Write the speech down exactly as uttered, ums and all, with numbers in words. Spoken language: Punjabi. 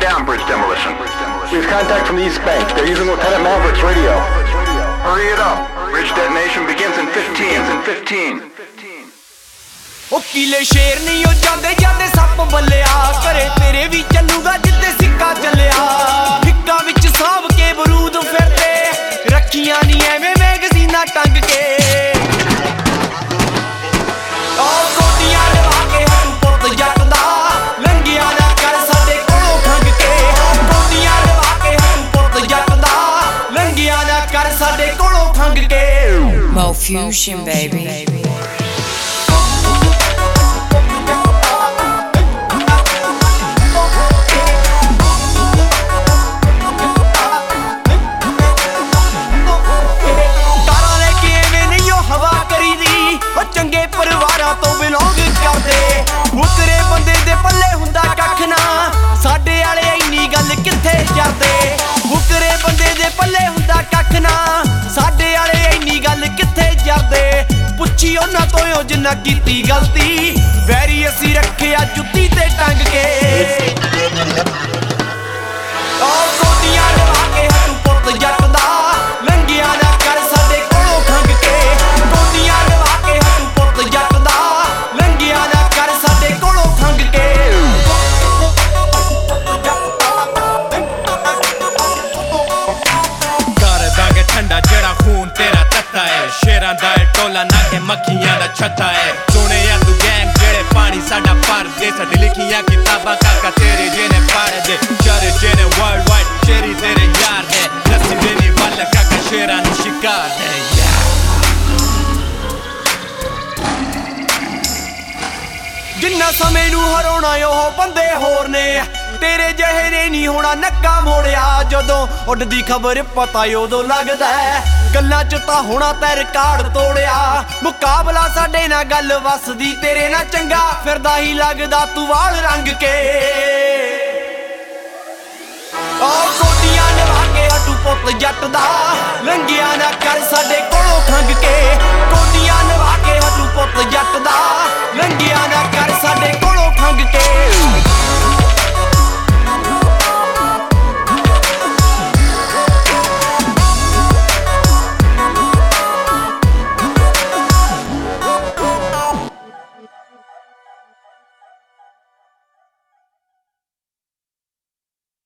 down bridge demolition. We have contact from the East Bank. They're using Lieutenant Maverick's radio. Hurry it up. Bridge detonation begins in fifteen. In fifteen. ओ किले शेर नहीं हो जाते जाते सप बल्लिया करे तेरे भी चलूगा जिद्दे सिक्का चलिया हिक्का विच साहब के बरूद फिरते रखियां नहीं एवें मैगजीना टंग के ओ कोटियां लवा के हूं पुत जट दा लंघिया ना कर साडे कोलों खंग के कोटियां लवा के हूं पुत जट दा लंघिया ना कर साडे कोलों खंग के Mo Fusion baby ਚੰਗੇ ਪਰਿਵਾਰਾਂ ਤੋਂ ਬਿਲੋਂਗ ਕਰਦੇ ਮੁਕਰੇ ਬੰਦੇ ਦੇ ਪੱਲੇ ਹੁੰਦਾ ਕੱਖ ਨਾ ਸਾਡੇ ਵਾਲੇ ਇੰਨੀ ਗੱਲ ਕਿੱਥੇ ਕਰਦੇ ਮੁਕਰੇ ਬੰਦੇ ਦੇ ਪੱਲੇ ਹੁੰਦਾ ਕੱਖ ਨਾ ਸਾਡੇ ਵਾਲੇ ਇੰਨੀ ਗੱਲ ਕਿੱਥੇ ਕਰਦੇ ਪੁੱਛੀ ਉਹਨਾਂ ਤੋਂ ਓ ਜਿੰਨਾ ਕੀਤੀ ਗਲਤੀ ਵੈਰੀ ਅਸੀਂ ਰੱਖਿਆ ਜੁੱਤੀ ਤੇ ਟੰਗ ਕੇ ਓ ਕੋਟੀਆਂ ਲਵਾ ਕੇ ਹੱਥੋਂ ਪੁੱਤ ਜੱਟ ਦਾ ਲੰਘਿਆ ਨਾ ਕਰ ਸਾਡੇ ਕੋਲੋਂ ਖੰਗ ਕੇ ਕੋਟੀਆਂ ਲਵਾ ਕੇ ਹੱਥੋਂ ਪੁੱਤ ਜੱਟ ਦਾ ਲੰਘਿਆ ਨਾ ਕਰ ਸਾਡੇ ਕੋਲੋਂ ਖੰਗ ਕੇ ਕਰ ਦਾਂਗੇ ਠੰਡਾ ਜਿਹੜਾ ਖੂਨ ਤੇਰਾ ਤੱਤਾ ਹੈ ਸ਼ੇਰਾਂ ਦਾ ਟੋਲਾ ਨਾ ਕੇ ਮੱਖੀਆਂ ਦਾ ਛੱਤਾ ਹੈ ਸੁਣਿਆ ਤੂੰ ਗੈਂਗ ਜਿਹੜੇ ਪਾਣੀ ਸਾਡਾ ਪਰਦੇ ਸਾਡੀ ਲਿਖੀਆਂ ਕਿਤਾਬਾਂ ਕਾਕਾ ਤੇਰੇ ਜਿਹਨੇ ਪੜ੍ਹਦੇ ਚਰਚੇ ਨੇ ਵਰਲਡ ਵਾਈਡ ਸ਼ੇਰੀ ਤੇਰੇ ਯਾਰ ਹੈ ਨਸੀ ਦੇਣੀ ਵਾਲਾ ਕਾਕਾ ਸ਼ੇਰਾਂ ਨੂੰ ਸ਼ਿਕਾਰ ਹੈ ਜਿੰਨਾ ਸਮੇਂ ਨੂੰ ਹਰਾਉਣਾ ਉਹ ਬੰਦੇ ਹੋਰ ਨੇ ਤੇਰੇ ਜਿਹੇ ਨੇ ਨਹੀਂ ਹੋਣਾ ਨੱਕਾ ਮੋੜਿਆ ਜਦੋਂ ਉੱਡਦੀ ਖਬਰ ਪਤਾ ਉਦੋਂ ਲੱਗਦਾ ਗੱਲਾਂ ਚ ਤਾਂ ਹੋਣਾ ਤੈ ਰਿਕਾਰਡ ਤੋੜਿਆ ਮੁਕਾਬਲਾ ਸਾਡੇ ਨਾਲ ਗੱਲ ਵਸਦੀ ਤੇਰੇ ਨਾਲ ਚੰਗਾ ਫਿਰਦਾ ਹੀ ਲੱਗਦਾ ਤੂੰ ਵਾਲ ਰੰਗ ਕੇ ਓ ਕੋਟੀਆਂ ਲਵਾ ਕੇ ਹੱਟੂ ਪੁੱਤ ਜੱਟ ਦਾ ਲੰਘਿਆ ਨਾ ਕਰ ਸਾਡੇ ਕੋਲੋਂ ਖੰਗ ਕੇ ਕੋਟੀਆਂ ਲਵਾ ਕੇ ਹੱਟੂ ਪੁੱਤ ਜੱਟ ਦਾ ਲੰਘਿਆ ਨਾ ਕਰ ਸਾਡੇ ਕੋਲੋਂ ਖੰਗ ਕੇ